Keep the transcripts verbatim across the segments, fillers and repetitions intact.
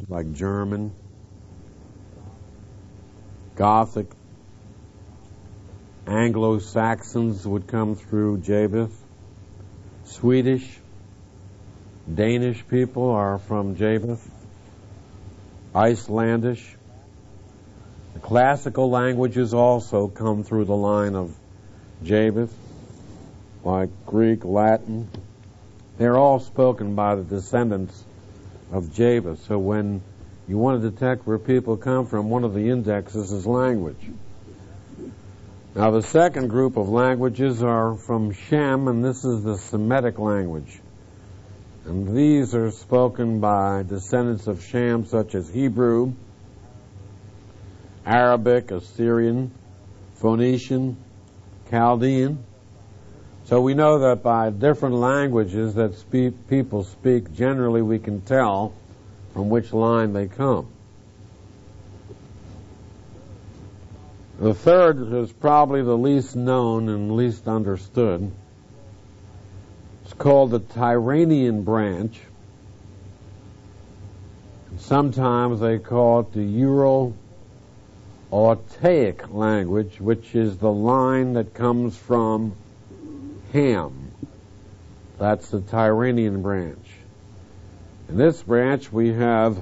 like German, Gothic, Anglo-Saxons would come through Japheth. Swedish, Danish people are from Japheth. Icelandish. The classical languages also come through the line of Japheth, like Greek, Latin. They're all spoken by the descendants of Japheth. So when you want to detect where people come from, one of the indexes is language. Now the second group of languages are from Shem, and this is the Semitic language. And these are spoken by descendants of Shem, such as Hebrew, Arabic, Assyrian, Phoenician, Chaldean. So we know that by different languages that spe- people speak, generally we can tell from which line they come. The third is probably the least known and least understood. It's called the Tyrrhenian branch. Sometimes they call it the Euro-Altaic language, which is the line that comes from Ham. That's the Tyrrhenian branch. In this branch we have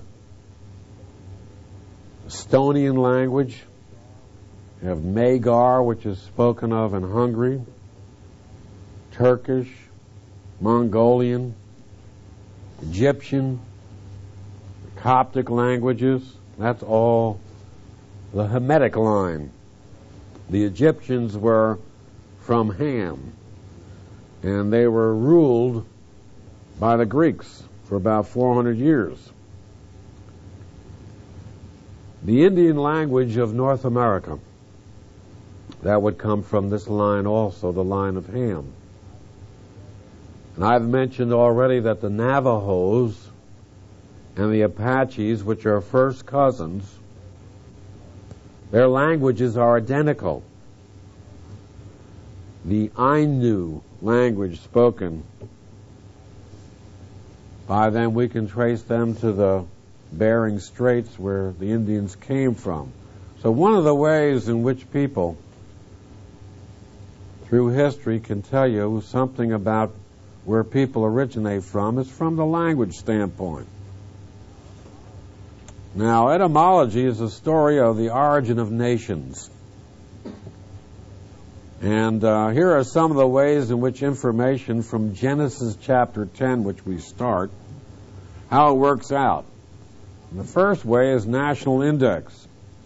Estonian language. We have Magyar, which is spoken of in Hungary, Turkish, Mongolian, Egyptian, Coptic languages. That's all the Hamitic line. The Egyptians were from Ham, and they were ruled by the Greeks for about four hundred years. The Indian language of North America, that would come from this line also, the line of Ham. And I've mentioned already that the Navajos and the Apaches, which are first cousins, their languages are identical. The Ainu language spoken by them, we can trace them to the Bering Straits where the Indians came from. So one of the ways in which people through history can tell you something about where people originate from is from the language standpoint. Now, etymology is the story of the origin of nations. And uh, here are some of the ways in which information from Genesis chapter ten, which we start, how it works out. And the first way is national index,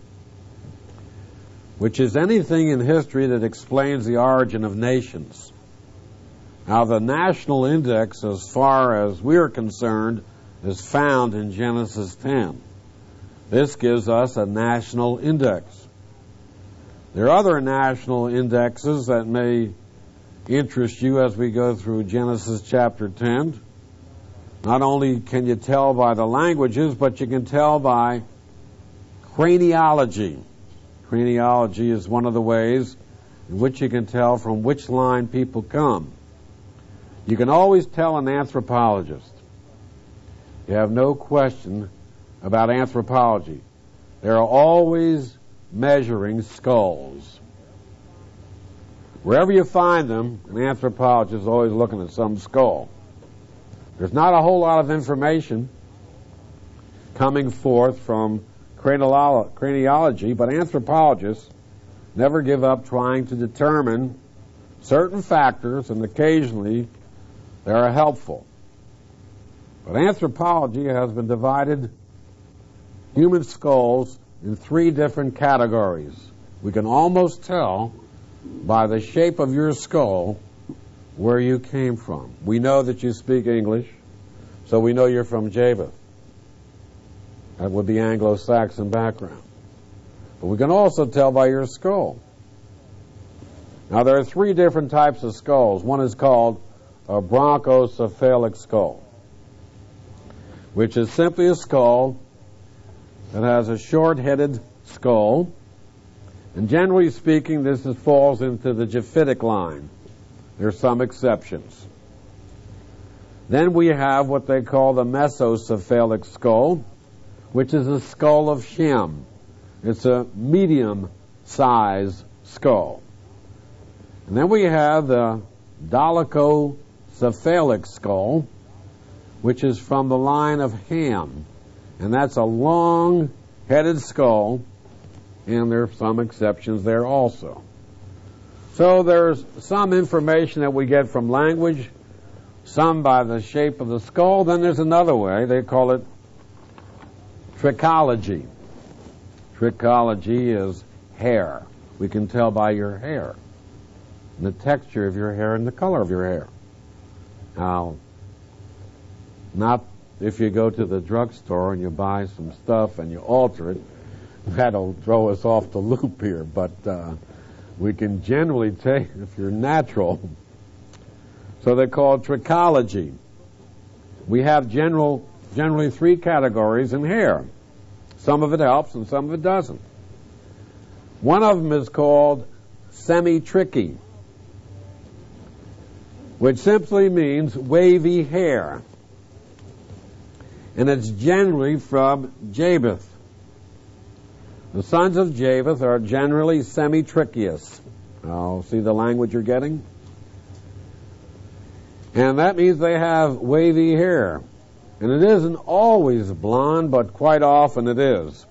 which is anything in history that explains the origin of nations. Now, the national index, as far as we're concerned, is found in Genesis ten. This gives us a national index. There are other national indexes that may interest you as we go through Genesis chapter ten. Not only can you tell by the languages, but you can tell by craniology. Craniology is one of the ways in which you can tell from which line people come. You can always tell an anthropologist. You have no question about anthropology. They're always measuring skulls. Wherever you find them, an anthropologist is always looking at some skull. There's not a whole lot of information coming forth from craniology, but anthropologists never give up trying to determine certain factors, and occasionally they are helpful. But anthropology has been divided human skulls in three different categories. We can almost tell by the shape of your skull where you came from. We know that you speak English, so we know you're from Japheth. That would be Anglo-Saxon background. But we can also tell by your skull. Now, there are three different types of skulls. One is called a bronchocephalic skull, which is simply a skull that has a short-headed skull. And generally speaking, this is, falls into the Japhetic line. There are some exceptions. Then we have what they call the mesocephalic skull, which is the skull of Shem. It's a medium-sized skull. And then we have the dolichocephalic skull, which is from the line of Ham. And that's a long-headed skull, and there are some exceptions there also. So there's some information that we get from language, some by the shape of the skull. Then there's another way. They call it trichology. Trichology is hair. We can tell by your hair, and the texture of your hair and the color of your hair. Now, not if you go to the drugstore and you buy some stuff and you alter it, that'll throw us off the loop here, but uh, we can generally take if you're natural. So they're called trichology. We have general, generally three categories in hair. Some of it helps and some of it doesn't. One of them is called semi-tricky, which simply means wavy hair. And it's generally from Japheth. The sons of Japheth are generally semi-trichious. Now, see the language you're getting? And that means they have wavy hair. And it isn't always blonde, but quite often it is.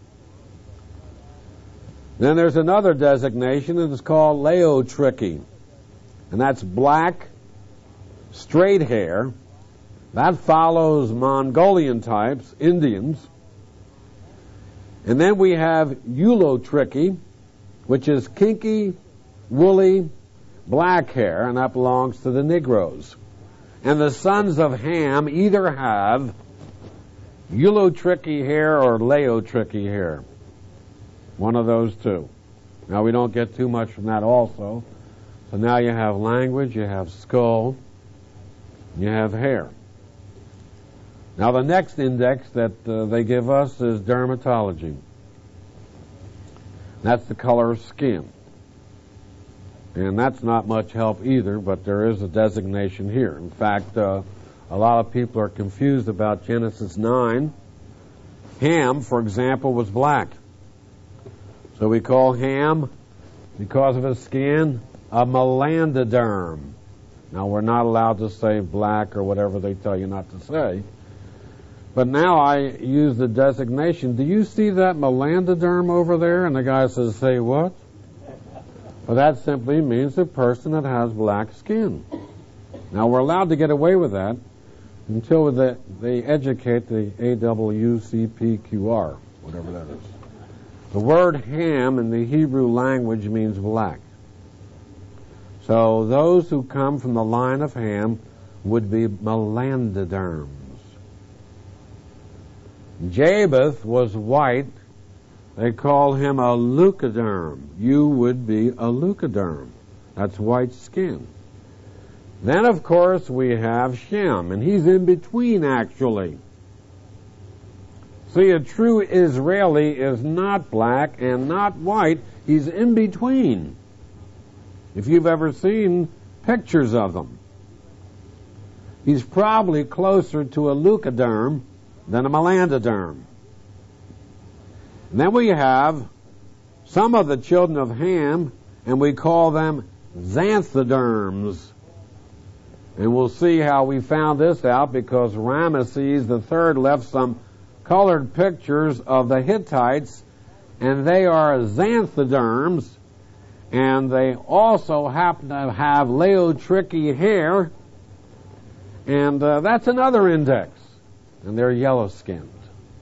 Then there's another designation that is called Laotrichi. And that's black, straight hair. That follows Mongolian types, Indians. And then we have Eulotrichi, which is kinky, woolly, black hair, and that belongs to the Negroes. And the sons of Ham either have Eulotrichi hair or Laotrichi hair. One of those two. Now, we don't get too much from that also. So now you have language, you have skull, you have hair. Now, the next index that uh, they give us is dermatology. That's the color of skin. And that's not much help either, but there is a designation here. In fact, uh, a lot of people are confused about Genesis nine. Ham, for example, was black. So we call Ham, because of his skin, a melandoderm. Now, we're not allowed to say black or whatever they tell you not to say. But now I use the designation. Do you see that melandoderm over there? And the guy says, say what? Well, that simply means a person that has black skin. Now, we're allowed to get away with that until they, they educate the A W C P Q R, whatever that is. The word Ham in the Hebrew language means black. So those who come from the line of Ham would be melandoderms. Japheth was white. They call him a leucoderm. You would be a leucoderm. That's white skin. Then, of course, we have Shem, and he's in between, actually. See, a true Israeli is not black and not white. He's in between. If you've ever seen pictures of them. He's probably closer to a leucoderm than a melandoderm. And then we have some of the children of Ham, and we call them xanthoderms. And we'll see how we found this out, because Ramesses the third left some colored pictures of the Hittites, and they are xanthoderms, and they also happen to have Laotrichi hair, and uh, that's another index. And they're yellow-skinned.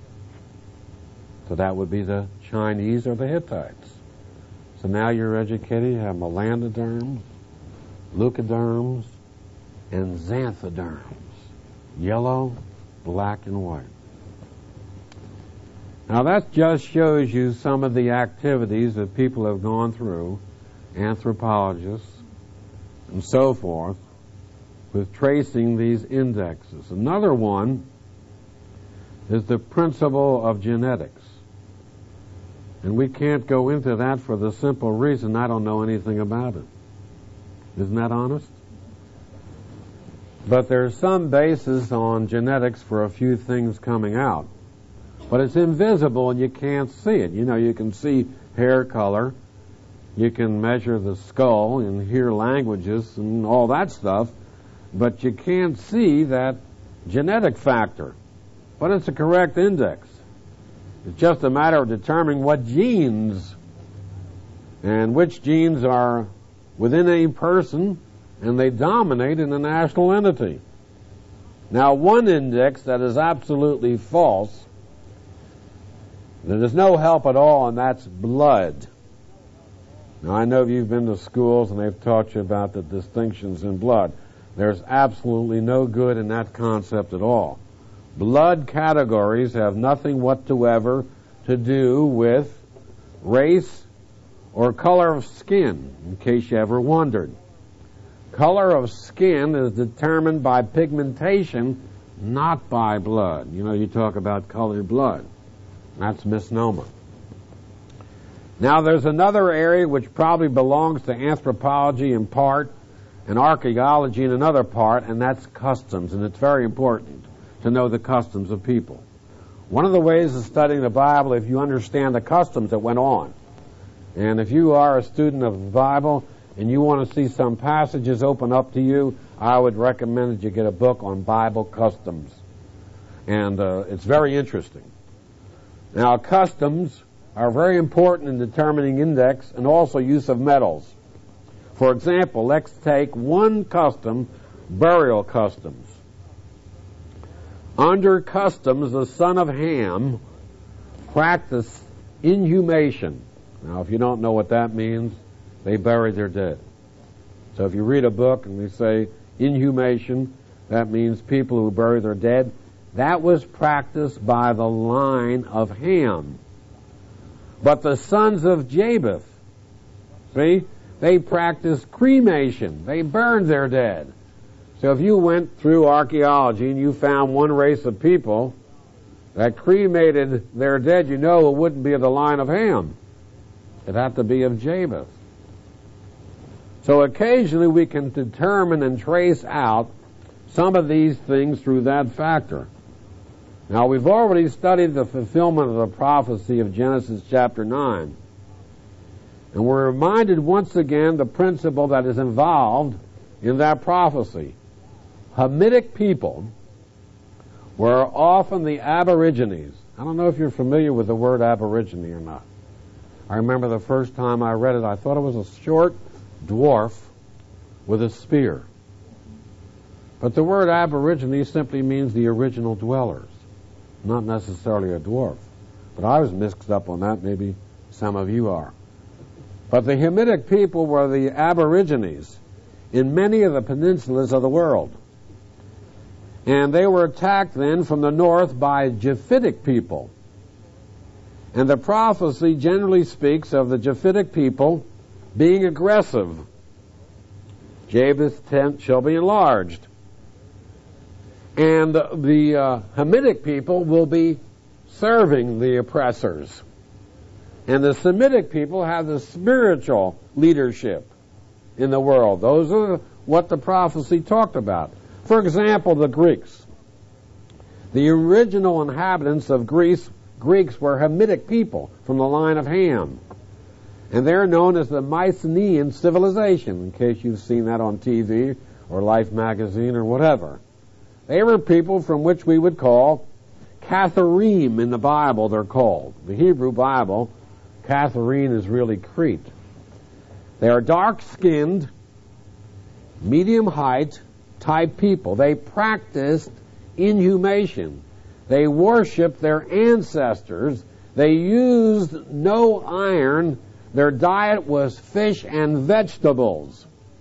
So that would be the Chinese or the Hittites. So now you're educated. You have melandoderms, leucoderms, and xanthoderms. Yellow, black, and white. Now that just shows you some of the activities that people have gone through, anthropologists and so forth, with tracing these indexes. Another one is the principle of genetics. And we can't go into that for the simple reason I don't know anything about it. Isn't that honest? But there's some basis on genetics for a few things coming out. but it's invisible and you can't see it. You know, you can see hair color, you can measure the skull and hear languages and all that stuff, but you can't see that genetic factor. But it's a correct index. It's just a matter of determining what genes and which genes are within a person, and they dominate in a national entity. Now, one index that is absolutely false, there's no help at all, and that's blood. Now, I know you've been to schools and they've taught you about the distinctions in blood. There's absolutely no good in that concept at all. Blood categories have nothing whatsoever to do with race or color of skin, in case you ever wondered. Color of skin is determined by pigmentation, not by blood. You know, you talk about colored blood. That's a misnomer. Now, there's another area which probably belongs to anthropology in part and archaeology in another part, and that's customs, and it's very important to know the customs of people. One of the ways of studying the Bible, if you understand the customs that went on, and if you are a student of the Bible and you want to see some passages open up to you, I would recommend that you get a book on Bible customs. And uh, it's very interesting. Now, customs are very important in determining index and also use of metals. For example, let's take one custom, burial customs. Under customs, the son of Ham practiced inhumation. Now, if you don't know what that means, they buried their dead. So if you read a book and they say inhumation, that means people who bury their dead. That was practiced by the line of Ham. But the sons of Japheth, see, they practiced cremation. They burned their dead. So if you went through archaeology and you found one race of people that cremated their dead, you know it wouldn't be of the line of Ham. It'd have to be of Japheth. So occasionally we can determine and trace out some of these things through that factor. Now, we've already studied the fulfillment of the prophecy of Genesis chapter nine. And we're reminded once again the principle that is involved in that prophecy. Hamitic people were often the Aborigines. I don't know if you're familiar with the word Aborigine or not. I remember the first time I read it, I thought it was a short dwarf with a spear. But the word Aborigine simply means the original dwellers, not necessarily a dwarf. But I was mixed up on that, maybe some of you are. But the Hamitic people were the Aborigines in many of the peninsulas of the world. And they were attacked then from the north by Japhetic people. And the prophecy generally speaks of the Japhetic people being aggressive. Japheth's tent shall be enlarged. And the uh, Hamitic people will be serving the oppressors. And the Semitic people have the spiritual leadership in the world. Those are what the prophecy talked about. For example, the Greeks. The original inhabitants of Greece, Greeks were Hamitic people from the line of Ham. And they're known as the Mycenaean civilization, in case you've seen that on T V or Life magazine or whatever. They were people from which we would call Catharim in the Bible, they're called. The Hebrew Bible, Catharine is really Crete. They are dark-skinned, medium height type people. They practiced inhumation. They worshiped their ancestors. They used no iron. Their diet was fish and vegetables.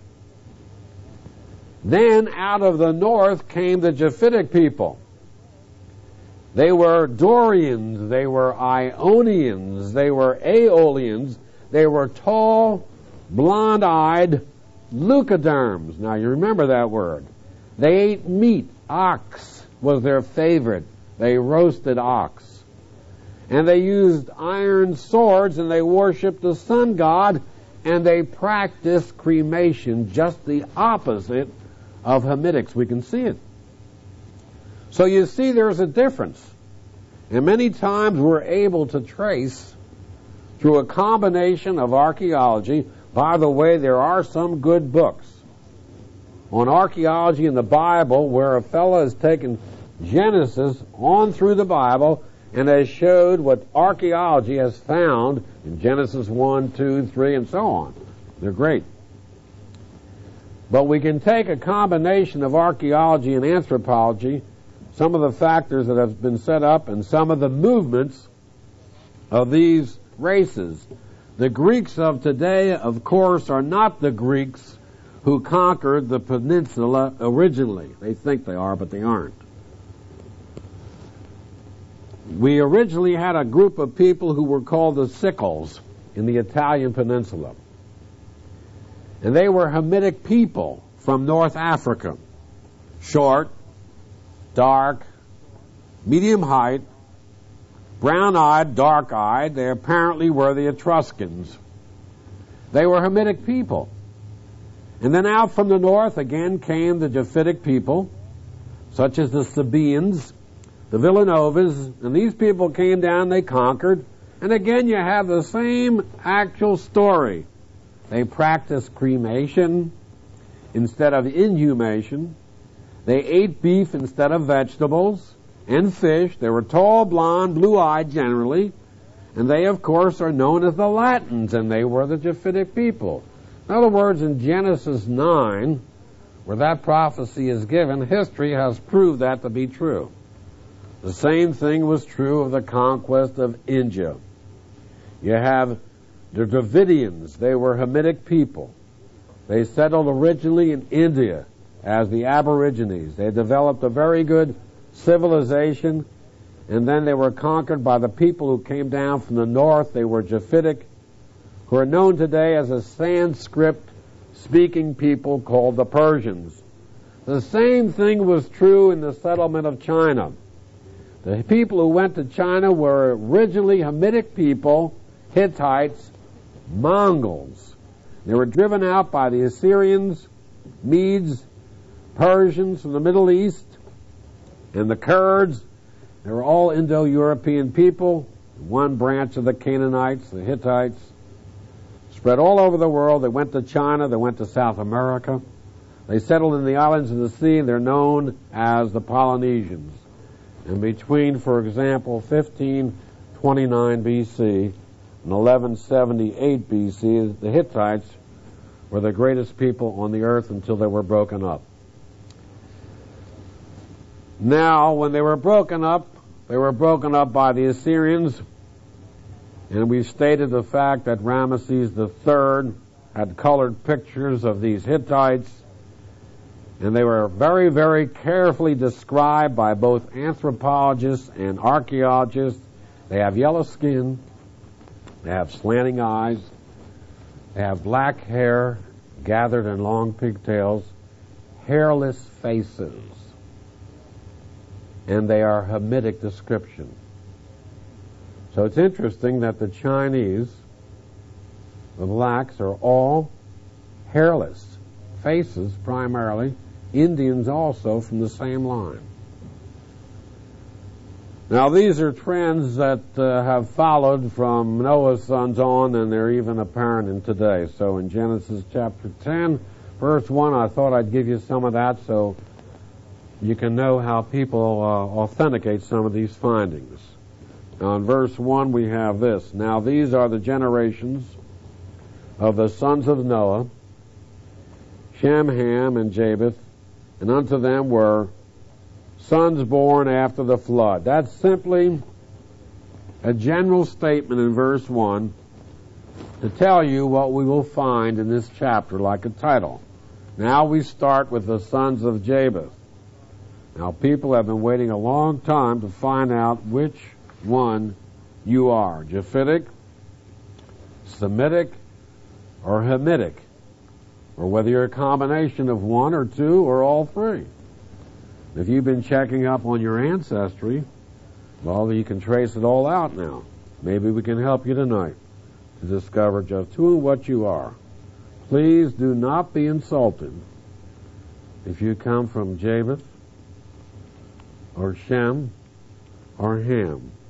Then out of the north came the Japhetic people. They were Dorians, they were Ionians, they were Aeolians, they were tall, blonde-eyed leucoderms. Now you remember that word. They ate meat. Ox was their favorite. They roasted ox. And they used iron swords, and they worshipped the sun god, and they practiced cremation, just the opposite of Hamitics. We can see it. So you see there's a difference. And many times we're able to trace through a combination of archaeology. By the way, there are some good books on archaeology in the Bible where a fellow has taken Genesis on through the Bible and has showed what archaeology has found in Genesis one, two, three, and so on. They're great. But we can take a combination of archaeology and anthropology, some of the factors that have been set up, and some of the movements of these races. The Greeks of today, of course, are not the Greeks who conquered the peninsula originally. They think they are, but they aren't. We originally had a group of people who were called the Sicels in the Italian peninsula. And they were Hamitic people from North Africa. Short, dark, medium height, brown-eyed, dark-eyed. They apparently were the Etruscans. They were Hamitic people. And then out from the north again came the Japhetic people, such as the Sabaeans, the Villanovas, and these people came down, they conquered, and again you have the same actual story. They practiced cremation instead of inhumation. They ate beef instead of vegetables and fish. They were tall, blonde, blue-eyed generally, and they, of course, are known as the Latins, and they were the Japhetic people. In other words, in Genesis nine, where that prophecy is given, history has proved that to be true. The same thing was true of the conquest of India. You have the Dravidians. They were Hamitic people. They settled originally in India as the Aborigines. They developed a very good civilization, and then they were conquered by the people who came down from the north. They were Japhetic, who are known today as a Sanskrit-speaking people called the Persians. The same thing was true in the settlement of China. The people who went to China were originally Hamitic people, Hittites, Mongols. They were driven out by the Assyrians, Medes, Persians from the Middle East, and the Kurds. They were all Indo-European people, one branch of the Canaanites, the Hittites, spread all over the world. They went to China, they went to South America. They settled in the islands of the sea, and they're known as the Polynesians. And between, for example, fifteen twenty-nine B C and eleven seventy-eight B C, the Hittites were the greatest people on the earth until they were broken up. Now, when they were broken up, they were broken up by the Assyrians, and we stated the fact that Ramesses the Third had colored pictures of these Hittites, and they were very, very carefully described by both anthropologists and archaeologists. They have yellow skin, they have slanting eyes, they have black hair gathered in long pigtails, hairless faces, and they are Hamitic description. So it's interesting that the Chinese, the blacks, are all hairless faces primarily, Indians also from the same line. Now these are trends that uh, have followed from Noah's sons on, and they're even apparent in today. So in Genesis chapter ten, verse one, I thought I'd give you some of that so you can know how people uh, authenticate some of these findings. Now in verse one we have this: Now these are the generations of the sons of Noah, Shem, Ham, and Japheth, and unto them were sons born after the flood. That's simply a general statement in verse one to tell you what we will find in this chapter, like a title. Now we start with the sons of Japheth. Now people have been waiting a long time to find out which one you are, Japhetic, Semitic, or Hamitic, or whether you're a combination of one or two or all three. If you've been checking up on your ancestry, well, you can trace it all out now. Maybe we can help you tonight to discover just who and what you are. Please do not be insulted if you come from Japheth or Shem or Ham.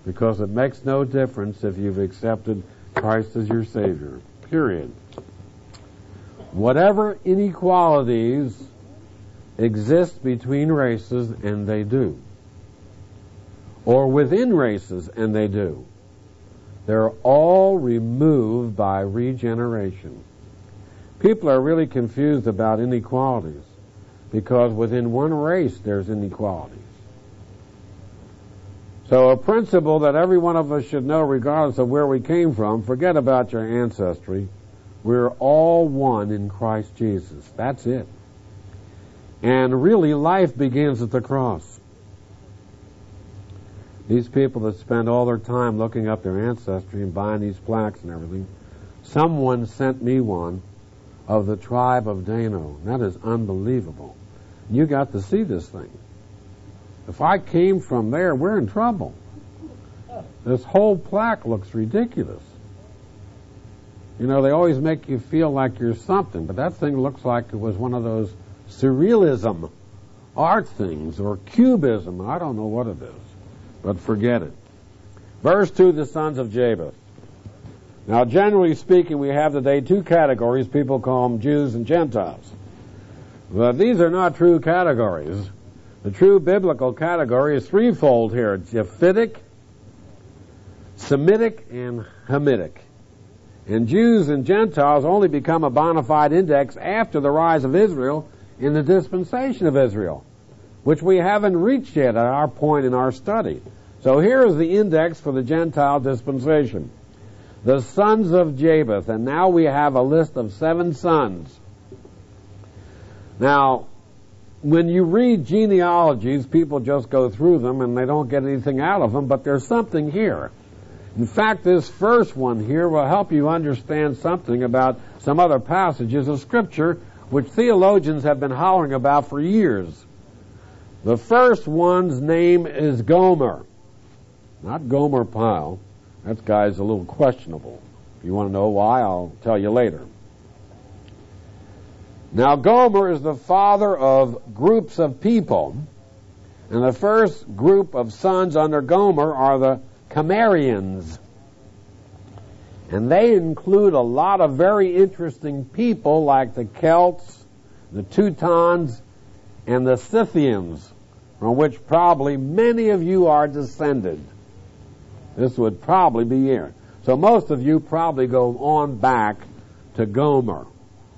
because it makes no difference if you've accepted Christ as your Savior. Period. Whatever inequalities exist between races, and they do, or within races, and they do, they're all removed by regeneration. People are really confused about inequalities because within one race there's inequalities. So a principle that every one of us should know regardless of where we came from, forget about your ancestry, we're all one in Christ Jesus. That's it. And really life begins at the cross. These people that spend all their time looking up their ancestry and buying these plaques and everything, someone sent me one of the tribe of Dano. That is unbelievable. You got to see this thing. If I came from there, we're in trouble. This whole plaque looks ridiculous. You know, they always make you feel like you're something, but that thing looks like it was one of those surrealism art things, or cubism. I don't know what it is, but forget it. Verse two, the sons of Japheth. Now, generally speaking, we have today two categories. People call them Jews and Gentiles. But these are not true categories. The true biblical category is threefold here: Japhetic, Semitic, and Hamitic. And Jews and Gentiles only become a bona fide index after the rise of Israel in the dispensation of Israel, which we haven't reached yet at our point in our study. So here is the index for the Gentile dispensation. The sons of Japheth, and now we have a list of seven sons. Now, when you read genealogies, people just go through them and they don't get anything out of them, but there's something here. In fact, this first one here will help you understand something about some other passages of Scripture which theologians have been hollering about for years. The first one's name is Gomer. Not Gomer Pyle. That guy's a little questionable. If you want to know why, I'll tell you later. Now, Gomer is the father of groups of people, and the first group of sons under Gomer are the Camarians. And they include a lot of very interesting people like the Celts, the Teutons, and the Scythians, from which probably many of you are descended. This would probably be here. So most of you probably go on back to Gomer.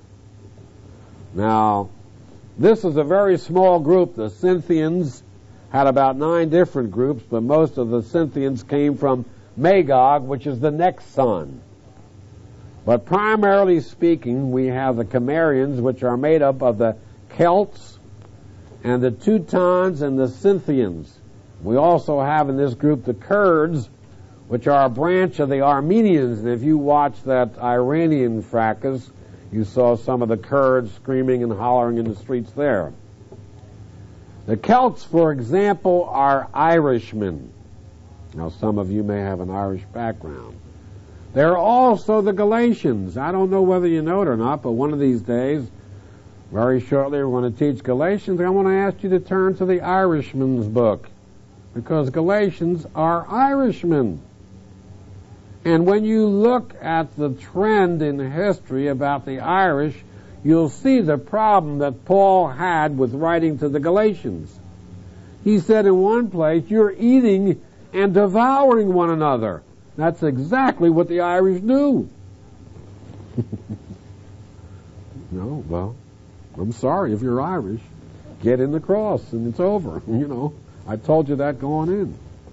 Now, this is a very small group. The Scythians had about nine different groups, but most of the Scythians came from Magog, which is the next son. But primarily speaking, we have the Camarians, which are made up of the Celts and the Teutons and the Scythians. We also have in this group the Kurds, which are a branch of the Armenians. And if you watch that Iranian fracas, you saw some of the Kurds screaming and hollering in the streets there. The Celts, for example, are Irishmen. Now, some of you may have an Irish background. They're also the Galatians. I don't know whether you know it or not, but one of these days, very shortly, we're going to teach Galatians. I want to ask you to turn to the Irishman's book, because Galatians are Irishmen. And when you look at the trend in history about the Irish, you'll see the problem that Paul had with writing to the Galatians. He said in one place, you're eating and devouring one another. That's exactly what the Irish do. No, well, I'm sorry if you're Irish. Get in the cross and it's over. You know, I told you that going in.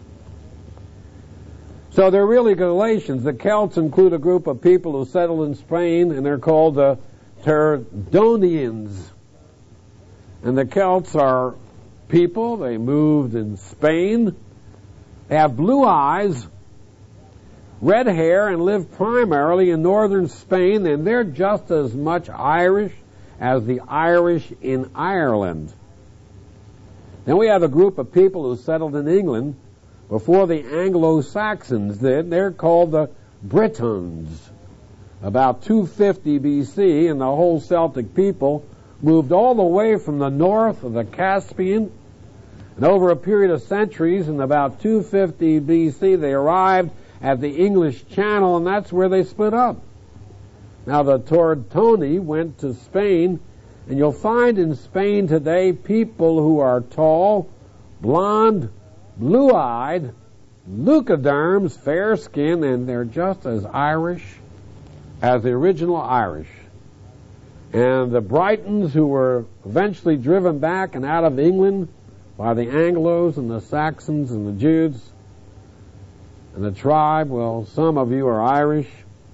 So they're really Galatians. The Celts include a group of people who settled in Spain, and they're called the Turdonians. And the Celts are people. They moved in Spain. They have blue eyes, red hair, and live primarily in northern Spain, and they're just as much Irish as the Irish in Ireland. Then we have a group of people who settled in England before the Anglo-Saxons did. They're called the Britons. About two fifty B C, and the whole Celtic people moved all the way from the north of the Caspian And over a period of centuries, in about two fifty B C, they arrived at the English Channel, and that's where they split up. Now, the Tortoni went to Spain, and you'll find in Spain today people who are tall, blonde, blue-eyed, leucoderms, fair-skinned, and they're just as Irish as the original Irish. And the Britons, who were eventually driven back and out of England by the Anglos and the Saxons and the Jutes and the tribe, well, some of you are Irish.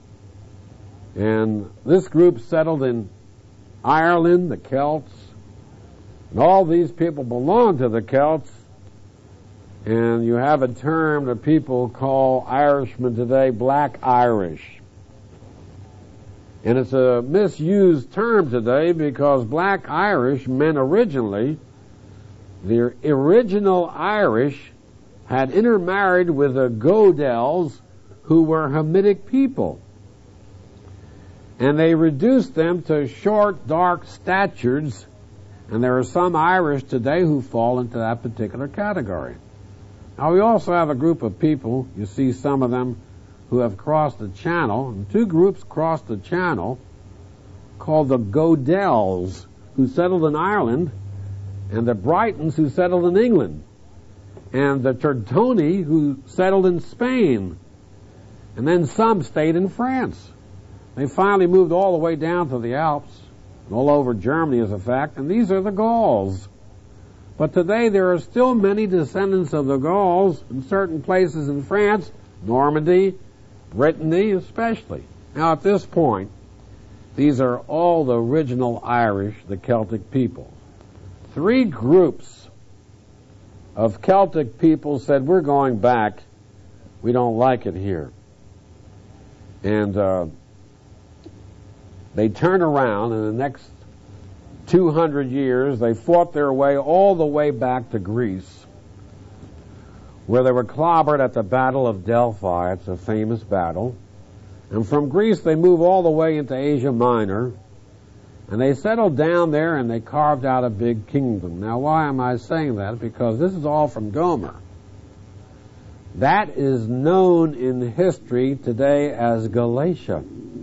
And this group settled in Ireland, the Celts, and all these people belong to the Celts. And you have a term that people call Irishmen today, Black Irish. And it's a misused term today because Black Irish meant originally the original Irish had intermarried with the Godels, who were Hamitic people. And they reduced them to short, dark statures, and there are some Irish today who fall into that particular category. Now, we also have a group of people, you see some of them, who have crossed the Channel, and two groups crossed the Channel, called the Godels, who settled in Ireland, and the Britons, who settled in England, and the Tortoni, who settled in Spain, and then some stayed in France. They finally moved all the way down to the Alps, and all over Germany as a fact, and these are the Gauls. But today there are still many descendants of the Gauls in certain places in France, Normandy, Brittany especially. Now at this point, these are all the original Irish, the Celtic people. Three groups of Celtic people said, we're going back, we don't like it here. And uh, they turned around, and in the next two hundred years, they fought their way all the way back to Greece, where they were clobbered at the Battle of Delphi. It's a famous battle. And from Greece, they move all the way into Asia Minor, and they settled down there, and they carved out a big kingdom. Now, why am I saying that? Because this is all from Gomer. That is known in history today as Galatia.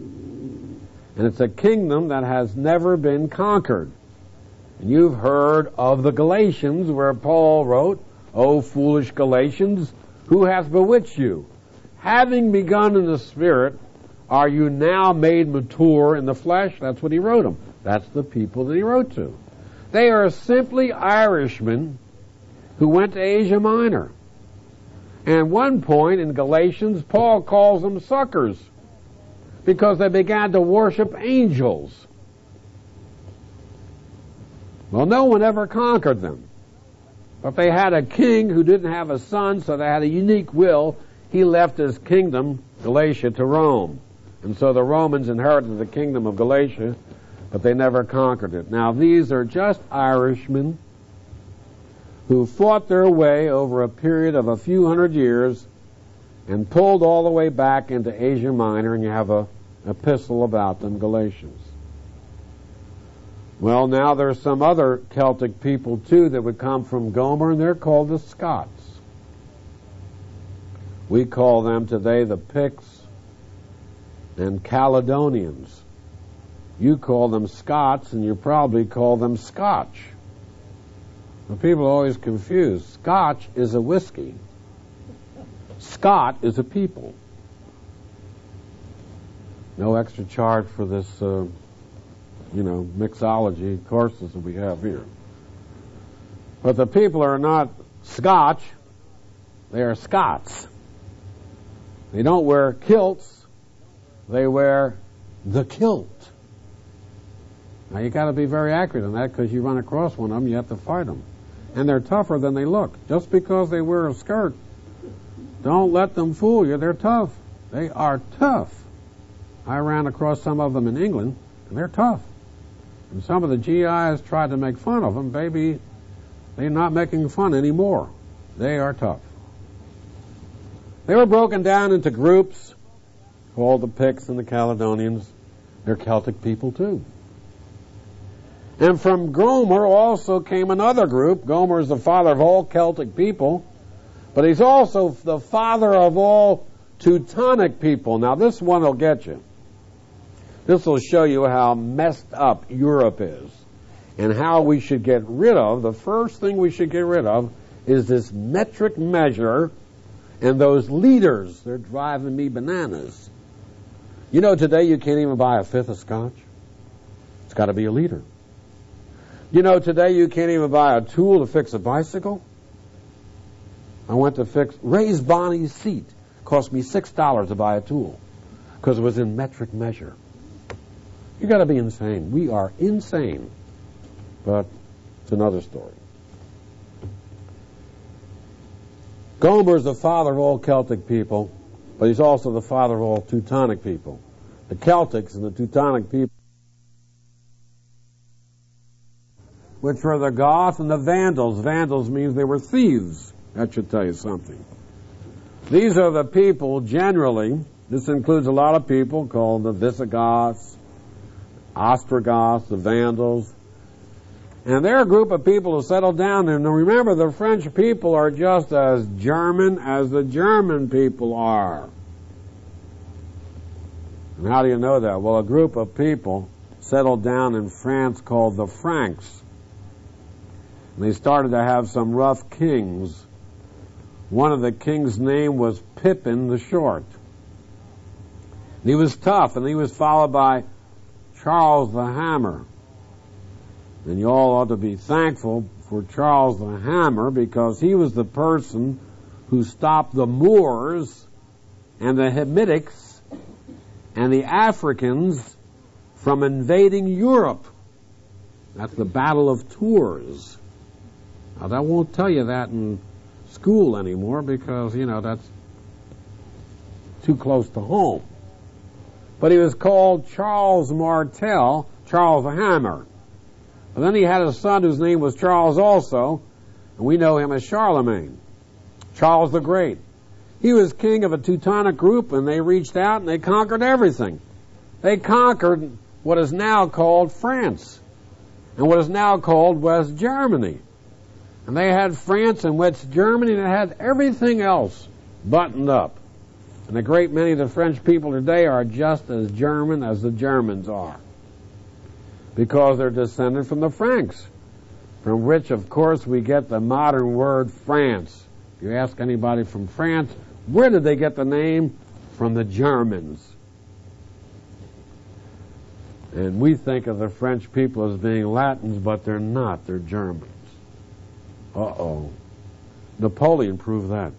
And it's a kingdom that has never been conquered. And you've heard of the Galatians, where Paul wrote, O foolish Galatians, who hath bewitched you? Having begun in the Spirit, are you now made mature in the flesh? That's what he wrote them. That's the people that he wrote to. They are simply Irishmen who went to Asia Minor. And at one point in Galatians, Paul calls them suckers because they began to worship angels. Well, no one ever conquered them. But they had a king who didn't have a son, so they had a unique will. He left his kingdom, Galatia, to Rome. And so the Romans inherited the kingdom of Galatia, but they never conquered it. Now, these are just Irishmen who fought their way over a period of a few hundred years and pulled all the way back into Asia Minor, and you have a epistle about them, Galatians. Well, now there's some other Celtic people, too, that would come from Gomer, and they're called the Scots. We call them today the Picts and Caledonians. You call them Scots, and you probably call them Scotch. But people are always confused. Scotch is a whiskey. Scot is a people. No extra charge for this, uh, you know, mixology courses that we have here. But the people are not Scotch. They are Scots. They don't wear kilts. They wear the kilt. Now, you got to be very accurate on that, because you run across one of them, you have to fight them. And they're tougher than they look. Just because they wear a skirt, don't let them fool you. They're tough. They are tough. I ran across some of them in England, and they're tough. And some of the G Is tried to make fun of them. Baby, they're not making fun anymore. They are tough. They were broken down into groups called the Picts and the Caledonians. They're Celtic people, too. And from Gomer also came another group. Gomer is the father of all Celtic people, but he's also the father of all Teutonic people. Now this one will get you. This will show you how messed up Europe is and how we should get rid of, the first thing we should get rid of is this metric measure and those leaders. They're driving me bananas. You know, today you can't even buy a fifth of scotch. It's got to be a liter. You know, today you can't even buy a tool to fix a bicycle. I went to fix, raise Bonnie's seat. Cost me six dollars to buy a tool because it was in metric measure. You got to be insane. We are insane. But it's another story. Gomer is the father of all Celtic people, but he's also the father of all Teutonic people. The Celtics and the Teutonic people, which were the Goths and the Vandals. Vandals means they were thieves. That should tell you something. These are the people generally, this includes a lot of people called the Visigoths, Ostrogoths, the Vandals. And they're a group of people who settled down. And remember, the French people are just as German as the German people are. And how do you know that? Well, a group of people settled down in France called the Franks. And they started to have some rough kings. One of the kings' name was Pippin the Short. And he was tough, and he was followed by Charles the Hammer. And you all ought to be thankful for Charles the Hammer because he was the person who stopped the Moors and the Hamitics and the Africans from invading Europe. That's the Battle of Tours. Now, I won't tell you that in school anymore because, you know, that's too close to home. But he was called Charles Martel, Charles the Hammer. And then he had a son whose name was Charles also, and we know him as Charlemagne, Charles the Great. He was king of a Teutonic group, and they reached out and they conquered everything. They conquered what is now called France and what is now called West Germany. And they had France and West Germany, and it had everything else buttoned up. And a great many of the French people today are just as German as the Germans are, because they're descended from the Franks, from which, of course, we get the modern word France. If you ask anybody from France, where did they get the name? From the Germans. And we think of the French people as being Latins, but they're not. They're Germans. Uh-oh. Napoleon proved that.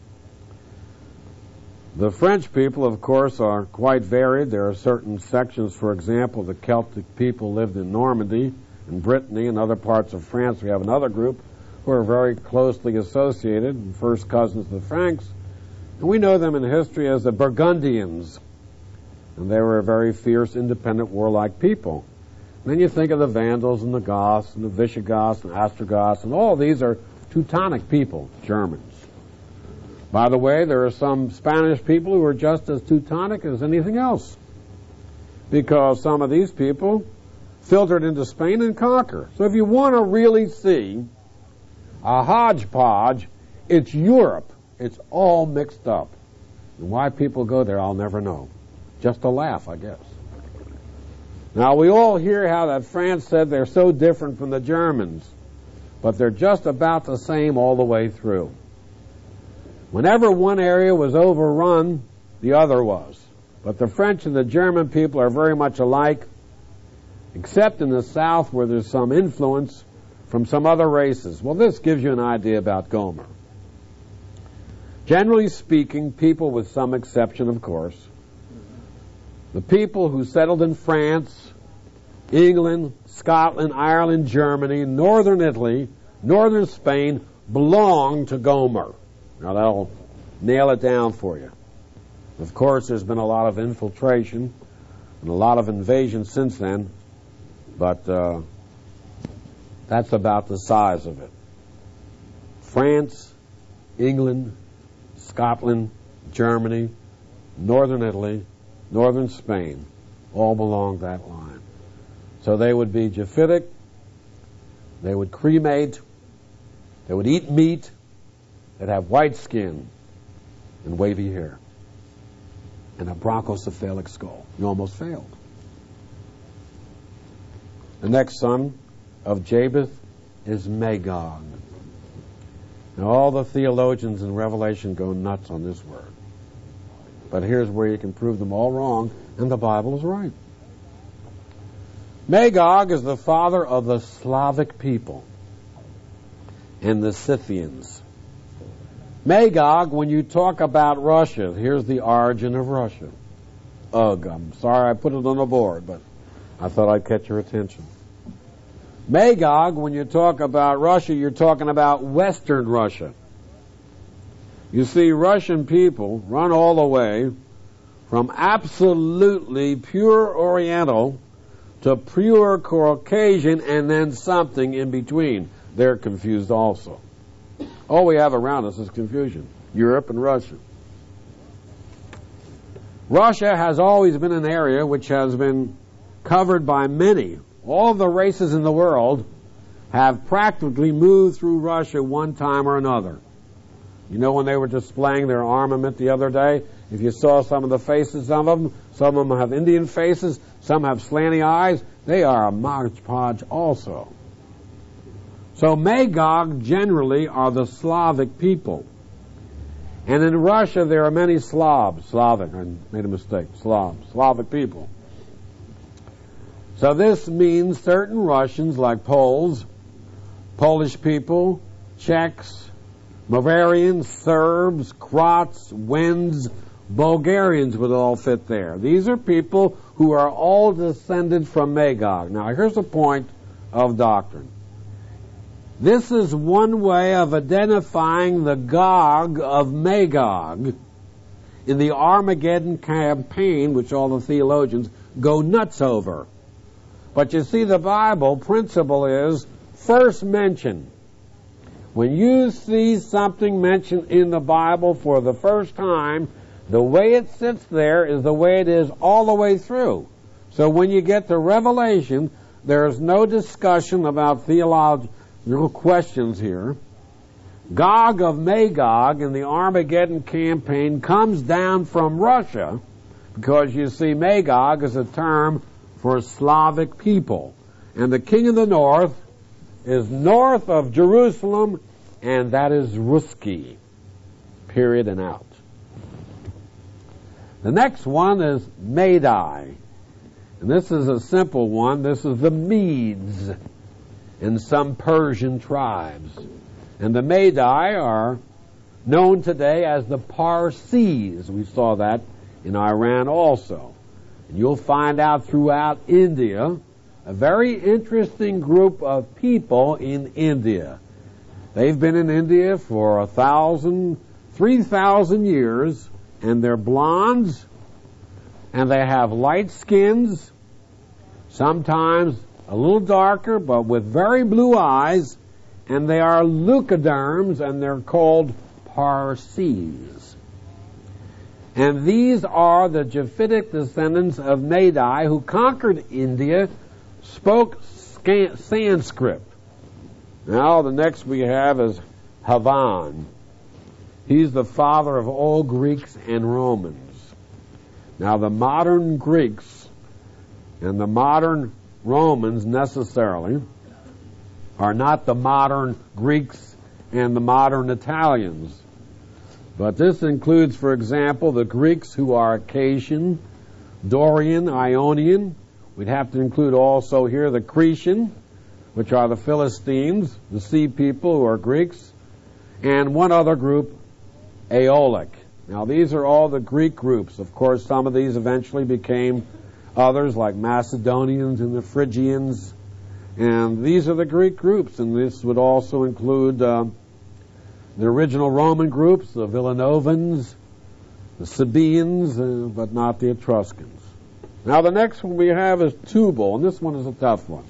The French people, of course, are quite varied. There are certain sections, for example, the Celtic people lived in Normandy, in Brittany, and other parts of France. We have another group who are very closely associated, and first cousins of the Franks. And we know them in history as the Burgundians. And they were a very fierce, independent, warlike people. And then you think of the Vandals and the Goths and the Visigoths and Ostrogoths, and all these are Teutonic people, Germans. By the way, there are some Spanish people who are just as Teutonic as anything else, because some of these people filtered into Spain and conquer. So if you want to really see a hodgepodge, it's Europe. It's all mixed up. And why people go there, I'll never know. Just a laugh, I guess. Now, we all hear how that France said they're so different from the Germans, but they're just about the same all the way through. Whenever one area was overrun, the other was. But the French and the German people are very much alike, except in the south where there's some influence from some other races. Well, this gives you an idea about Gomer. Generally speaking, people, with some exception, of course, the people who settled in France, England, Scotland, Ireland, Germany, northern Italy, northern Spain, belong to Gomer. Now, that'll nail it down for you. Of course, there's been a lot of infiltration and a lot of invasion since then, but uh, that's about the size of it. France, England, Scotland, Germany, northern Italy, northern Spain, all belong that line. So they would be Japhetic, They would cremate. They would eat meat. They'd have white skin and wavy hair and a bronchocephalic skull. You almost failed. The next son of Japheth is Magog. Now, all the theologians in Revelation go nuts on this word. But here's where you can prove them all wrong, and the Bible is right. Magog is the father of the Slavic people and the Scythians. Magog, when you talk about Russia, here's the origin of Russia. Ugh, I'm sorry I put it on the board, but I thought I'd catch your attention. Magog, when you talk about Russia, you're talking about Western Russia. You see, Russian people run all the way from absolutely pure Oriental to pure Caucasian and then something in between. They're confused also. All we have around us is confusion. Europe and Russia. Russia has always been an area which has been covered by many. All the races in the world have practically moved through Russia one time or another. You know, when they were displaying their armament the other day, if you saw some of the faces of them, some of them have Indian faces, some have slanty eyes. They are a Mod Podge also. So Magog generally are the Slavic people. And in Russia there are many Slavs, Slavic, I made a mistake, Slavs, Slavic people. So this means certain Russians like Poles, Polish people, Czechs, Bavarians, Serbs, Croats, Wends, Bulgarians would all fit there. These are people who are all descended from Magog. Now here's the point of doctrine. This is one way of identifying the Gog of Magog in the Armageddon campaign, which all the theologians go nuts over. But you see, the Bible principle is first mention. When you see something mentioned in the Bible for the first time, the way it sits there is the way it is all the way through. So when you get to Revelation, there's no discussion about theological questions here. Gog of Magog in the Armageddon campaign comes down from Russia because you see Magog is a term for Slavic people. And the king of the north is north of Jerusalem, and that is Ruski. Period and out. The next one is Madai. And this is a simple one. This is the Medes and some Persian tribes. And the Madai are known today as the Parsis. We saw that in Iran also. And you'll find out throughout India a very interesting group of people in India. They've been in India for a thousand, three thousand years, and they're blondes, and they have light skins, sometimes a little darker, but with very blue eyes, and they are leucoderms, and they're called Parsis. And these are the Japhetic descendants of Madai who conquered India, spoke Sanskrit. Now the next we have is Havan. He's the father of all Greeks and Romans. Now the modern Greeks and the modern Romans necessarily are not the modern Greeks and the modern Italians. But this includes, for example, the Greeks who are Acacian, Dorian, Ionian. We'd have to include also here the Cretan, which are the Philistines, the sea people who are Greeks, and one other group, Aeolic. Now these are all the Greek groups. Of course, some of these eventually became others like Macedonians and the Phrygians. And these are the Greek groups, and this would also include uh, the original Roman groups, the Villanovans, the Sabaeans, uh, but not the Etruscans. Now the next one we have is Tubal, and this one is a tough one.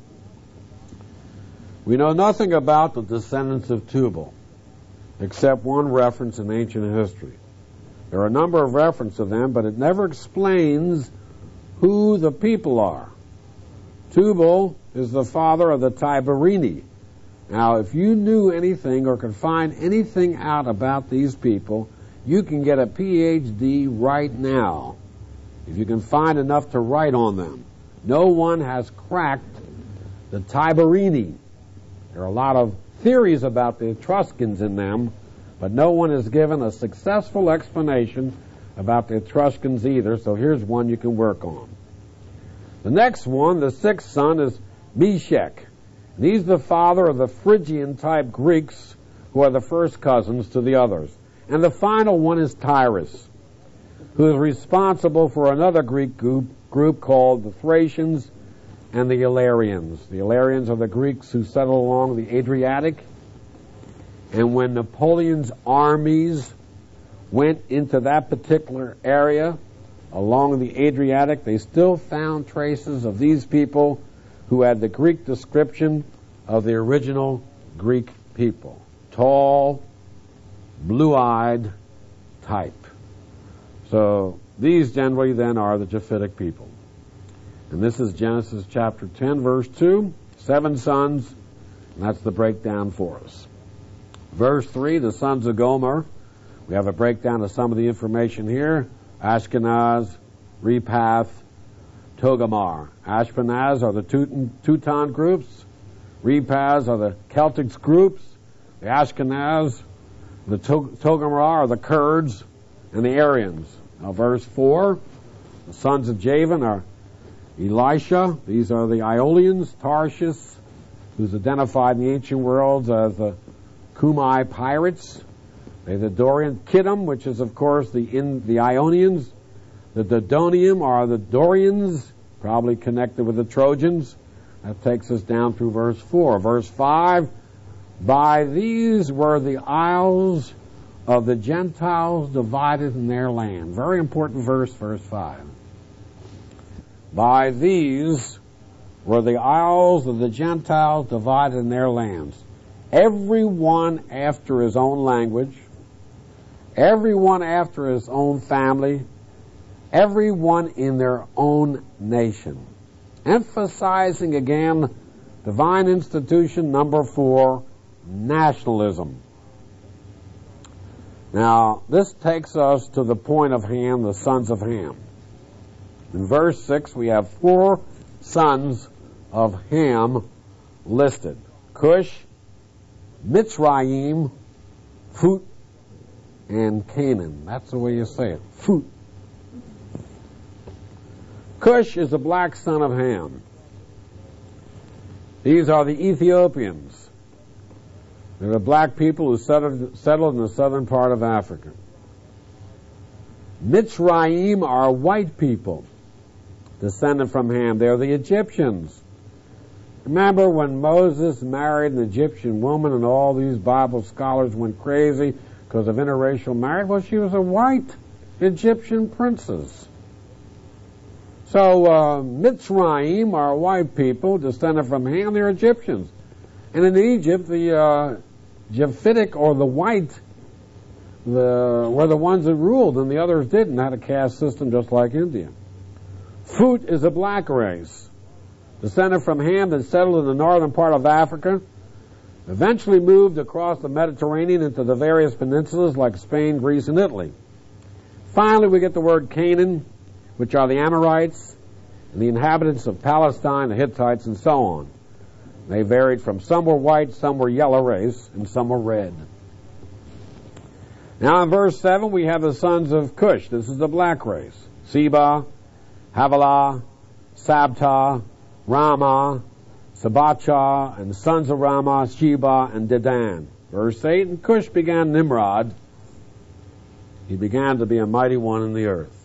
We know nothing about the descendants of Tubal, except one reference in ancient history. There are a number of references to them, but it never explains who the people are. Tubal is the father of the Tiberini. Now, if you knew anything or could find anything out about these people, you can get a P H D right now, if you can find enough to write on them. No one has cracked the Tiberini. There are a lot of theories about the Etruscans in them, but no one has given a successful explanation about the Etruscans either, so here's one you can work on. The next one, the sixth son, is Meshech. And he's the father of the Phrygian-type Greeks, who are the first cousins to the others. And the final one is Tyrus, who is responsible for another Greek group, group called the Thracians and the Illyrians. The Illyrians are the Greeks who settled along the Adriatic. And when Napoleon's armies went into that particular area along the Adriatic, they still found traces of these people who had the Greek description of the original Greek people. Tall, blue-eyed type. So these generally then are the Japhetic people. And this is Genesis chapter ten, verse two, seven sons, and that's the breakdown for us. Verse three, the sons of Gomer. We have a breakdown of some of the information here. Ashkenaz, Repath, Togarmah. Ashkenaz are the Teuton groups. Repath are the Celtics groups. The Ashkenaz, the Togarmah are the Kurds and the Aryans. Now verse four, the sons of Javan are Elisha. These are the Iolians. Tarshish, who's identified in the ancient worlds as the Kumai pirates. They're the Dorian. Kittim, which is of course the in the Ionians. The Dodonium are the Dorians, probably connected with the Trojans. That takes us down through verse four. Verse five, by these were the isles of the Gentiles divided in their land. Very important verse, verse five. By these were the isles of the Gentiles divided in their lands. Everyone after his own language, everyone after his own family, everyone in their own nation. Emphasizing again divine institution number four, nationalism. Now, this takes us to the point of Ham, the sons of Ham. In verse six, we have four sons of Ham listed. Cush, Mitzrayim, Phut, and Canaan. That's the way you say it. Phut. Cush is the black son of Ham. These are the Ethiopians. They're the black people who settled, settled in the southern part of Africa. Mitzrayim are white people, descended from Ham. They're the Egyptians. Remember when Moses married an Egyptian woman and all these Bible scholars went crazy because of interracial marriage? Well, she was a white Egyptian princess. So uh, Mitzrayim are white people descended from Ham. They're Egyptians. And in Egypt, the uh, Japhetic or the white the, were the ones that ruled, and the others didn't. Had a caste system just like India. Phut is a black race, descended from Ham that settled in the northern part of Africa, eventually moved across the Mediterranean into the various peninsulas like Spain, Greece, and Italy. Finally, we get the word Canaan, which are the Amorites and the inhabitants of Palestine, the Hittites, and so on. They varied from some were white, some were yellow race, and some were red. Now in verse seven, we have the sons of Cush. This is the black race. Seba, Havilah, Sabta, Ramah, Sabacha, and the sons of Ramah, Sheba, and Dedan. Verse eight, and Cush began Nimrod. He began to be a mighty one in the earth.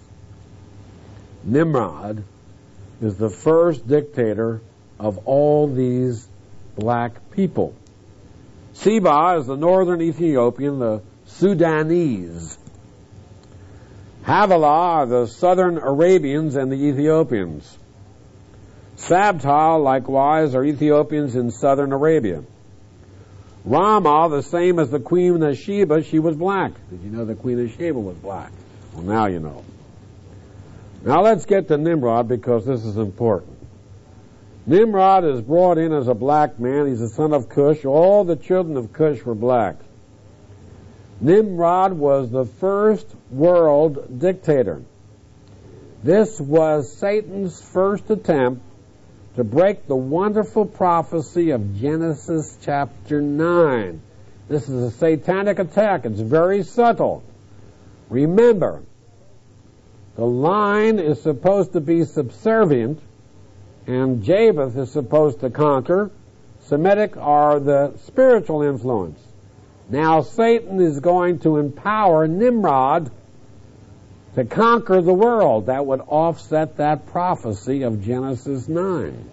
Nimrod is the first dictator of all these black people. Seba is the northern Ethiopian, the Sudanese. Havilah are the southern Arabians and the Ethiopians. Sabta, likewise, are Ethiopians in southern Arabia. Ramah, the same as the queen of Sheba, she was black. Did you know the queen of Sheba was black? Well, now you know. Now let's get to Nimrod because this is important. Nimrod is brought in as a black man. He's the son of Cush. All the children of Cush were black. Nimrod was the first world dictator. This was Satan's first attempt to break the wonderful prophecy of Genesis chapter nine. This is a satanic attack. It's very subtle. Remember, the line is supposed to be subservient, and Japheth is supposed to conquer. Semitic are the spiritual influence. Now Satan is going to empower Nimrod to conquer the world. That would offset that prophecy of Genesis nine.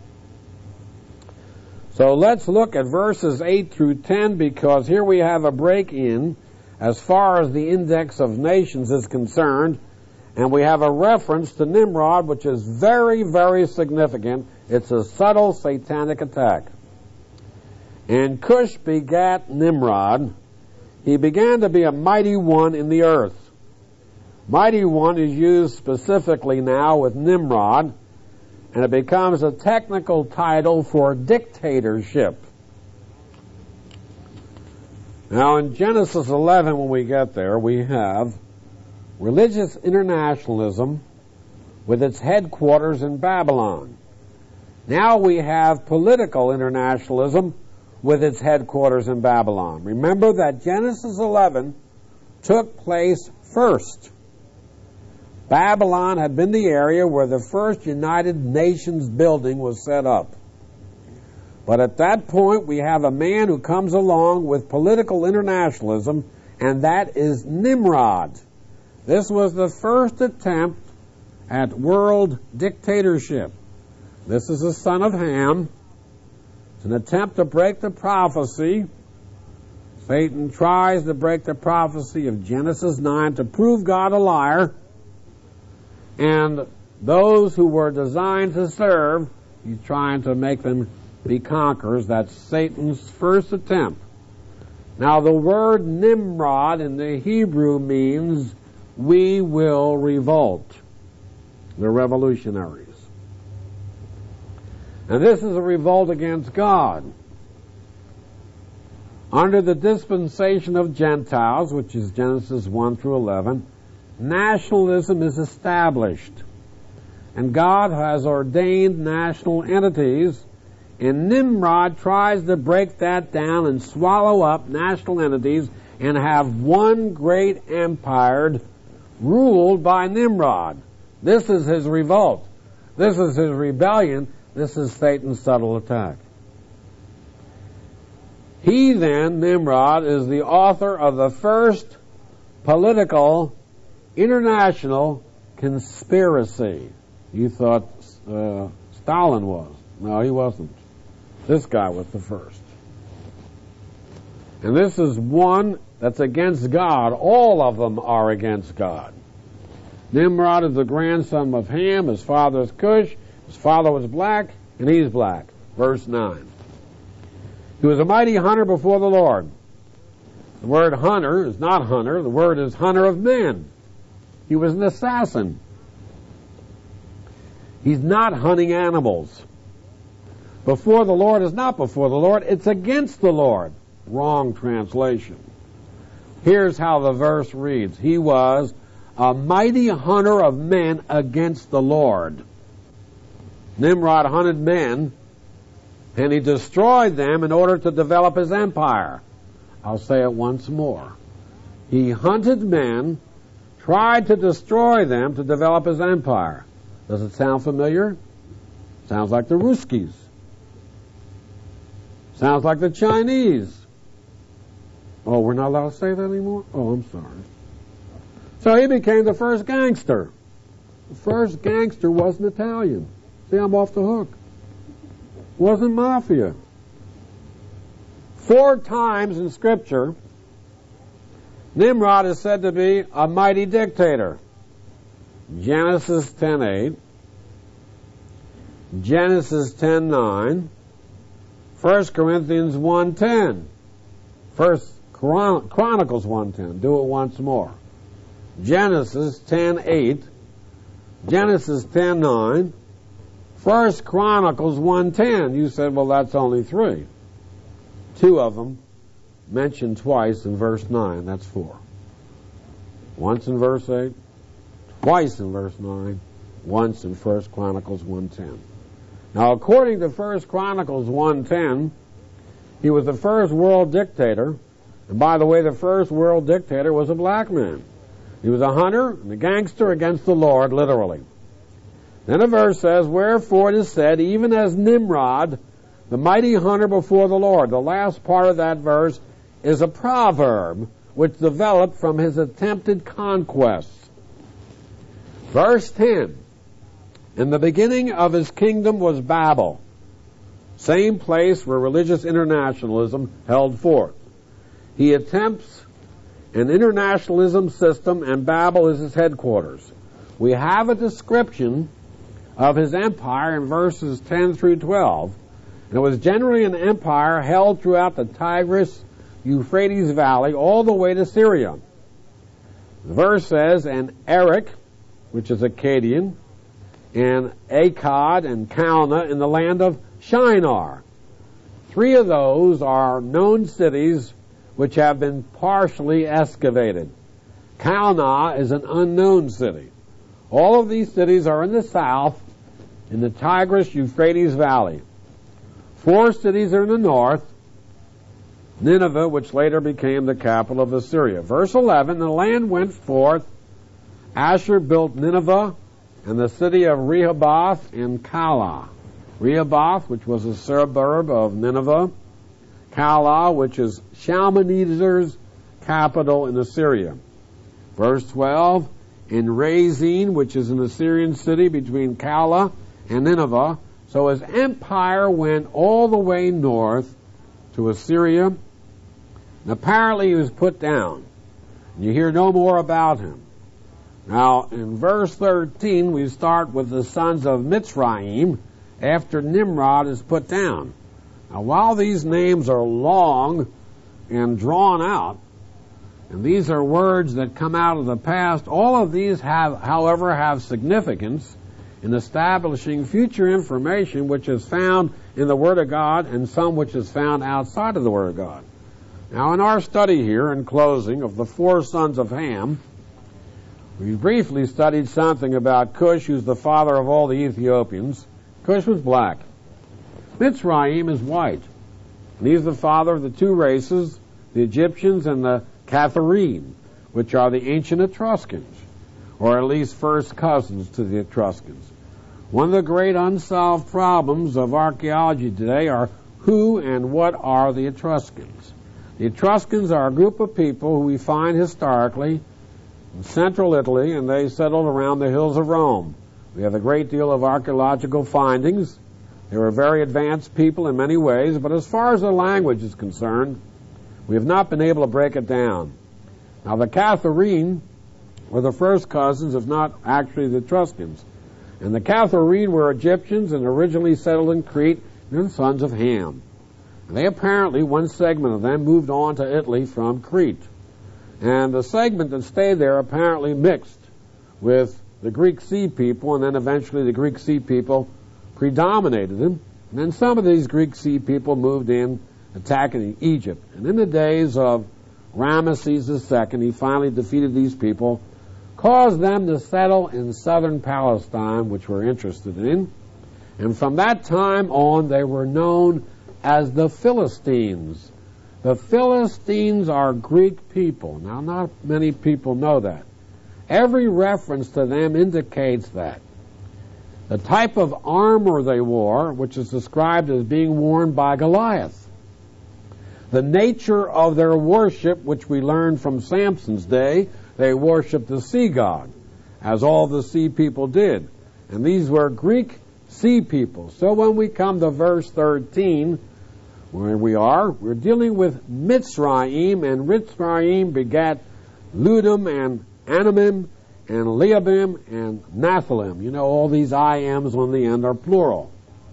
So let's look at verses eight through ten, because here we have a break-in as far as the index of nations is concerned, and we have a reference to Nimrod, which is very, very significant. It's a subtle satanic attack. And Cush begat Nimrod. He began to be a mighty one in the earth. Mighty one is used specifically now with Nimrod, and it becomes a technical title for dictatorship. Now in Genesis eleven, when we get there, we have religious internationalism with its headquarters in Babylon. Now we have political internationalism with its headquarters in Babylon. Remember that Genesis eleven took place first. Babylon had been the area where the first United Nations building was set up. But at that point, we have a man who comes along with political internationalism, and that is Nimrod. This was the first attempt at world dictatorship. This is the son of Ham. It's an attempt to break the prophecy. Satan tries to break the prophecy of Genesis nine to prove God a liar. And those who were designed to serve, he's trying to make them be conquerors. That's Satan's first attempt. Now the word Nimrod in the Hebrew means we will revolt. The revolutionaries. And this is a revolt against God. Under the dispensation of Gentiles, which is Genesis one through eleven, nationalism is established. And God has ordained national entities, and Nimrod tries to break that down and swallow up national entities and have one great empire ruled by Nimrod. This is his revolt. This is his rebellion. This is Satan's subtle attack. He then, Nimrod, is the author of the first political international conspiracy. You thought uh, Stalin was. No, he wasn't. This guy was the first. And this is one that's against God. All of them are against God. Nimrod is the grandson of Ham. His father is Cush. His father was black, and he's black. Verse nine. He was a mighty hunter before the Lord. The word hunter is not hunter. The word is hunter of men. He was an assassin. He's not hunting animals. Before the Lord is not before the Lord. It's against the Lord. Wrong translation. Here's how the verse reads. He was a mighty hunter of men against the Lord. Nimrod hunted men, and he destroyed them in order to develop his empire. I'll say it once more. He hunted men, tried to destroy them to develop his empire. Does it sound familiar? Sounds like the Ruskies. Sounds like the Chinese. Oh, we're not allowed to say that anymore? Oh, I'm sorry. So he became the first gangster. The first gangster wasn't Italian. See, I'm off the hook. Wasn't mafia. Four times in Scripture, Nimrod is said to be a mighty dictator. Genesis ten eight, Genesis ten nine, First Corinthians one ten, First Chron- Chronicles one ten. Do it once more. Genesis ten eight, Genesis ten nine, First Chronicles one ten. You said, well, that's only three. Two of them mentioned twice in verse nine. That's four. Once in verse eight, twice in verse nine, once in First Chronicles one ten. Now, according to First Chronicles one ten, he was the first world dictator. And by the way, the first world dictator was a black man. He was a hunter and a gangster against the Lord, literally. Then a verse says, wherefore it is said, even as Nimrod, the mighty hunter before the Lord. The last part of that verse is a proverb which developed from his attempted conquests. Verse ten, in the beginning of his kingdom was Babel, same place where religious internationalism held forth. He attempts an internationalism system, and Babel is his headquarters. We have a description of his empire in verses ten through twelve. And it was generally an empire held throughout the Tigris-Euphrates Valley all the way to Syria. The verse says, and Erech, which is Akkadian, and Akkad and Calneh in the land of Shinar. Three of those are known cities which have been partially excavated. Calneh is an unknown city. All of these cities are in the south, in the Tigris-Euphrates Valley. Four cities are in the north. Nineveh, which later became the capital of Assyria. Verse eleven, the land went forth. Asher built Nineveh and the city of Rehoboth in Calah. Rehoboth, which was a suburb of Nineveh. Calah, which is Shalmaneser's capital in Assyria. Verse twelve, in Razin, which is an Assyrian city between Calah and Nineveh. So his empire went all the way north to Assyria. And apparently he was put down. You hear no more about him. Now, in verse thirteen, we start with the sons of Mitzrayim after Nimrod is put down. Now, while these names are long and drawn out, and these are words that come out of the past, all of these have, however, have significance in establishing future information which is found in the Word of God and some which is found outside of the Word of God. Now, in our study here, in closing, of the four sons of Ham, we briefly studied something about Cush, who's the father of all the Ethiopians. Cush was black. Mitzrayim is white. And he's the father of the two races, the Egyptians and the Catharine, which are the ancient Etruscans, or at least first cousins to the Etruscans. One of the great unsolved problems of archaeology today are who and what are the Etruscans. The Etruscans are a group of people who we find historically in central Italy, and they settled around the hills of Rome. We have a great deal of archaeological findings. They were very advanced people in many ways, but as far as the language is concerned, we have not been able to break it down. Now, the Catharine were the first cousins, if not actually the Etruscans. And the Catharine were Egyptians and originally settled in Crete, and sons of Ham. And they apparently, one segment of them, moved on to Italy from Crete. And the segment that stayed there apparently mixed with the Greek Sea people, and then eventually the Greek Sea people predominated them. And then some of these Greek Sea people moved in, attacking Egypt. And in the days of Ramesses the Second, he finally defeated these people, caused them to settle in southern Palestine, which we're interested in. And from that time on, they were known as the Philistines. The Philistines are Greek people. Now, not many people know that. Every reference to them indicates that. The type of armor they wore, which is described as being worn by Goliath. The nature of their worship, which we learned from Samson's day, they worshiped the sea god, as all the sea people did. And these were Greek sea people. So when we come to verse thirteen, where we are, we're dealing with Mitzrayim, and Mitzrayim begat Ludum and Anamim and Leabim and Naphthalim. You know, all these I Ms on the end are plural.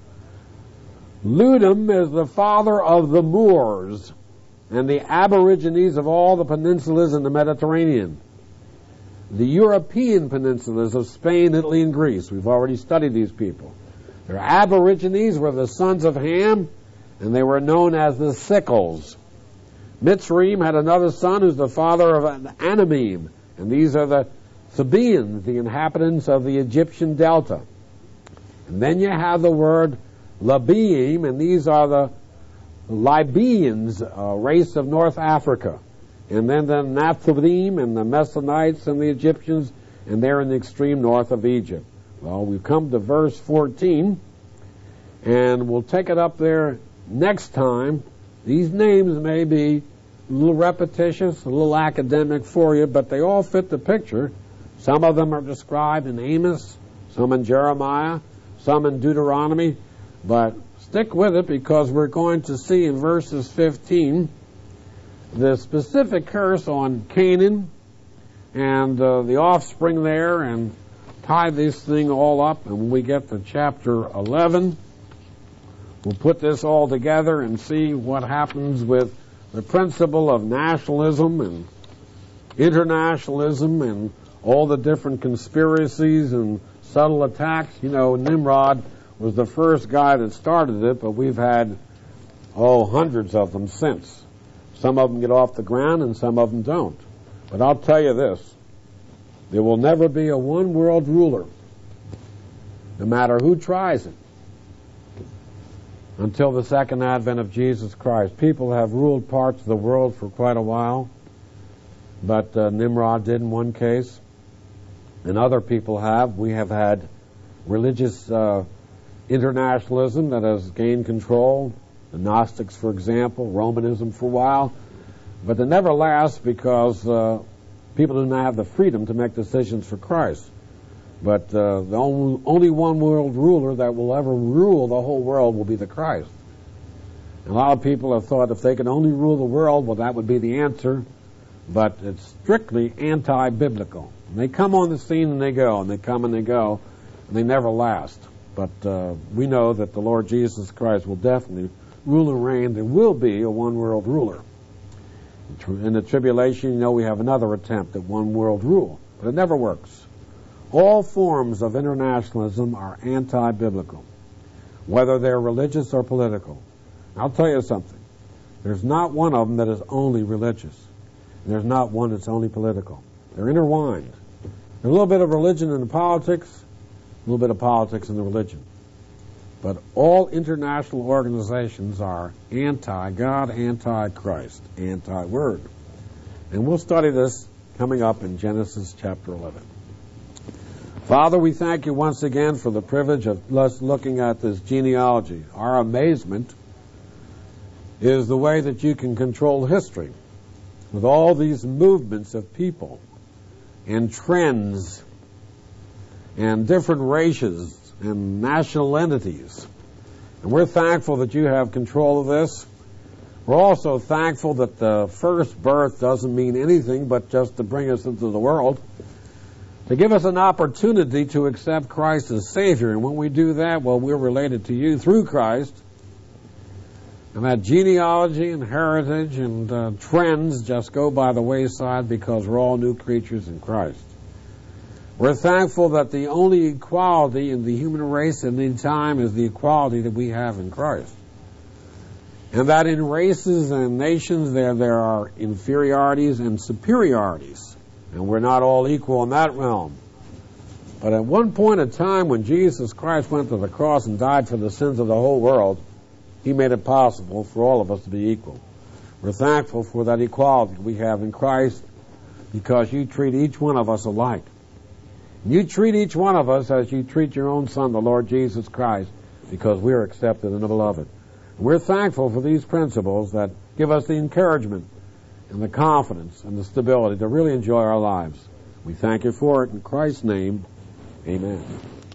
Ludum is the father of the Moors and the aborigines of all the peninsulas in the Mediterranean. The European peninsulas of Spain, Italy, and Greece. We've already studied these people. Their aborigines were the sons of Ham, and they were known as the Sickles. Mitzrayim had another son who's the father of Anamim, and these are the Sabaeans, the inhabitants of the Egyptian delta. And then you have the word Labiim, and these are the Libyans, a race of North Africa. And then the Naphthalim and the Messonites and the Egyptians, and they're in the extreme north of Egypt. Well, we've come to verse fourteen, and we'll take it up there next time. These names may be a little repetitious, a little academic for you, but they all fit the picture. Some of them are described in Amos, some in Jeremiah, some in Deuteronomy, but stick with it because we're going to see in verses fifteen the specific curse on Canaan and uh, the offspring there, and tie this thing all up. And when we get to chapter eleven, we'll put this all together and see what happens with the principle of nationalism and internationalism and all the different conspiracies and subtle attacks. You know, Nimrod was the first guy that started it, but we've had, oh, hundreds of them since. Some of them get off the ground and some of them don't. But I'll tell you this, there will never be a one world ruler, no matter who tries it, until the second advent of Jesus Christ. People have ruled parts of the world for quite a while, but uh, Nimrod did in one case, and other people have. We have had religious uh, internationalism that has gained control. The Gnostics, for example, Romanism for a while, but they never last because uh, people do not have the freedom to make decisions for Christ. But uh, the only, only one world ruler that will ever rule the whole world will be the Christ. And a lot of people have thought if they could only rule the world, well, that would be the answer, but it's strictly anti-biblical. And they come on the scene and they go, and they come and they go, and they never last. But uh, we know that the Lord Jesus Christ will definitely rule and reign. There will be a one world ruler. In the tribulation, you know, we have another attempt at one world rule, but it never works. All forms of internationalism are anti-biblical, whether they're religious or political. I'll tell you something. There's not one of them that is only religious. And there's not one that's only political. They're intertwined. There's a little bit of religion in the politics, a little bit of politics in the religion. But all international organizations are anti-God, anti-Christ, anti-Word. And we'll study this coming up in Genesis chapter eleven. Father, we thank you once again for the privilege of us looking at this genealogy. Our amazement is the way that you can control history with all these movements of people and trends and different races and national entities. And we're thankful that you have control of this. We're also thankful that the first birth doesn't mean anything but just to bring us into the world, to give us an opportunity to accept Christ as Savior. And when we do that, well, we're related to you through Christ. And that genealogy and heritage and uh, trends just go by the wayside because we're all new creatures in Christ. We're thankful that the only equality in the human race at any time is the equality that we have in Christ. And that in races and nations there, there are inferiorities and superiorities. And we're not all equal in that realm. But at one point in time when Jesus Christ went to the cross and died for the sins of the whole world, he made it possible for all of us to be equal. We're thankful for that equality we have in Christ because you treat each one of us alike. You treat each one of us as you treat your own Son, the Lord Jesus Christ, because we're accepted in the Beloved. And we're thankful for these principles that give us the encouragement and the confidence and the stability to really enjoy our lives. We thank you for it in Christ's name. Amen.